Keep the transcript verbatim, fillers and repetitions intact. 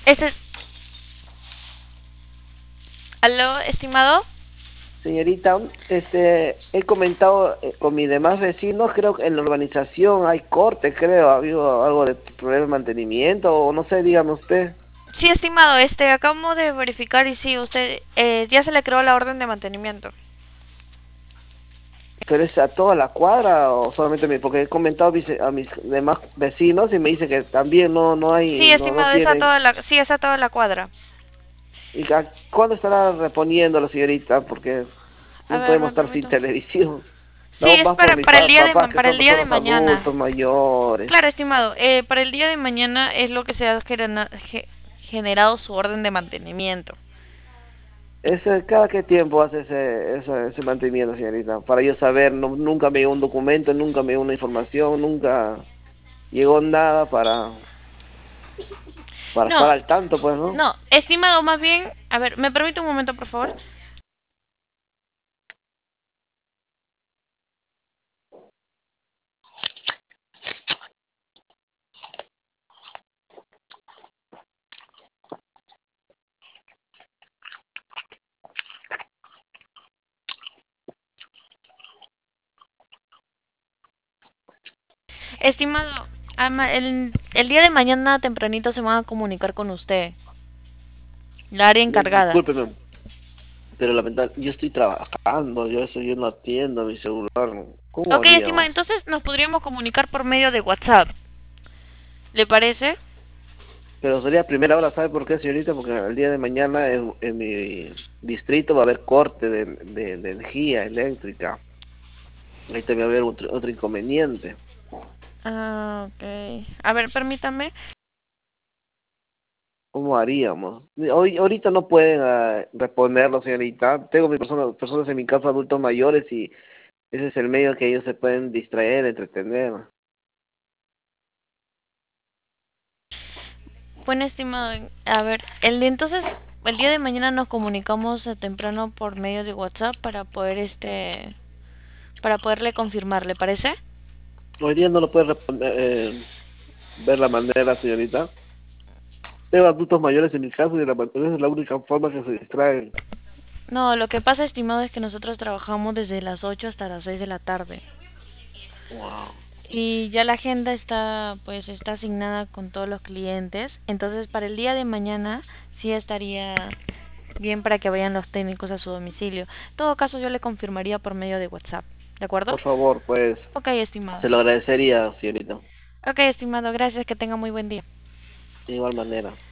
Ese es... ¿Aló, estimado? Señorita, este, he comentado eh, con mis demás vecinos, creo que en la urbanización hay corte, creo, ha habido algo de problema de mantenimiento, o no sé, dígame usted, Sí, estimado, este, acabamos de verificar y sí, usted eh, ya se le creó la orden de mantenimiento. pero es a toda la cuadra o solamente a mí, porque he comentado a mis, a mis demás vecinos y me dicen que también no, no hay, Sí, no, no estimado, es a tienen. toda la, sí, es a toda la cuadra. ¿Y a- cuándo estará reponiéndolo, señorita? Porque A no ver, podemos me estar sin permito. televisión. Sí, No, es más por para, mis para el pa- día de papás ma- que para son el día de personas mañana. adultos, mayores. Claro, estimado, eh, para el día de mañana es lo que se ha gerena- ge- generado su orden de mantenimiento. Ese, ¿cada qué tiempo hace ese, ese, ese mantenimiento, señorita? Para yo saber, no- nunca me llegó un documento, nunca me llegó una información, nunca llegó nada para, para estar No, al tanto, pues, ¿no? no, estimado, más bien, a ver, ¿me permite un momento, por favor? Estimado, ama- el, el día de mañana tempranito se van a comunicar con usted, la área Eh, encargada. Discúlpeme, pero lamentablemente yo estoy trabajando, yo eso yo no atiendo mi celular. ¿Cómo Ok, estimado, haríamos? entonces nos podríamos comunicar por medio de WhatsApp. ¿Le parece? Pero sería a primera hora, ¿sabe por qué, señorita? Porque el día de mañana en, en mi distrito va a haber corte de, de, de energía eléctrica. Ahí también va a haber otro, otro inconveniente. Ah, ok. A ver, permítame. ¿Cómo haríamos? Hoy, ahorita no pueden ah, reponerlo, señorita. Tengo mi persona, personas en mi casa, adultos mayores, y ese es el medio que ellos se pueden distraer, entretener. Bueno, estimado, a ver, el de entonces, el día de mañana nos comunicamos eh, temprano por medio de WhatsApp para poder, este, para poderle confirmar, ¿le parece? Hoy día no lo puede responder, eh, ver la manera, señorita. Tengo adultos mayores en mi casa y la, esa es la única forma que se distraen. No, lo que pasa, estimado, es que nosotros trabajamos desde las ocho hasta las seis de la tarde. Wow. Y ya la agenda está, pues, está asignada con todos los clientes. Entonces, para el día de mañana sí estaría bien para que vayan los técnicos a su domicilio. En todo caso, yo le confirmaría por medio de WhatsApp. ¿De acuerdo? Por favor, pues, Ok, estimado. se lo agradecería, señorita. Ok, estimado, gracias, que tenga muy buen día. De igual manera.